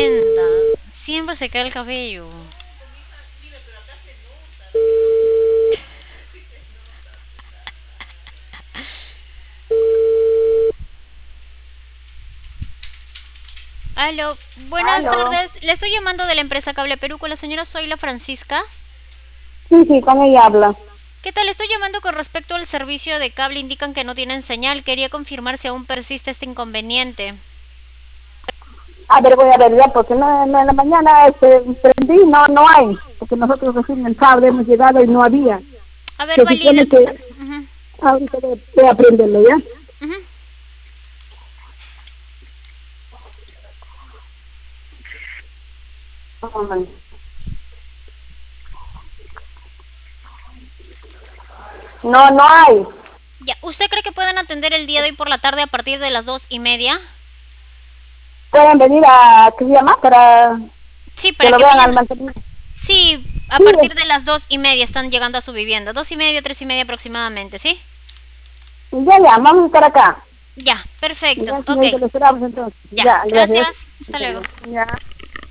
Enda, siempre se cae el cabello. Aló, buenas Aló. tardes. Le estoy llamando de la empresa Cable Perú con la señora Zoila Francisca. Sí, sí, con ella habla. ¿Qué tal? Estoy llamando con respecto al servicio de cable. Indican que no tienen señal. Quería confirmar si aún persiste este inconveniente. A ver, voy a ver ya, porque no en la mañana prendí, no hay, porque nosotros recién el sábado hemos llegado y no había. A ver, Se supone valide. que Ujú, ahorita voy a prenderlo, ¿ya? ujú. No hay. Ya, ¿usted cree que pueden atender el día de hoy por la tarde a partir de las 2:30? Pueden venir a, ¿qué se llama? Para Sí, que para lo que vean al mañana. mantenimiento. Sí, a Sí, partir de las 2:30 están llegando a su vivienda. 2:30, 3:30 aproximadamente, ¿sí? ya, vamos a estar acá. Ya, perfecto. Ya, Ok. señorita, lo esperamos entonces. Ya, Ya, gracias. gracias. Hasta luego. Ya.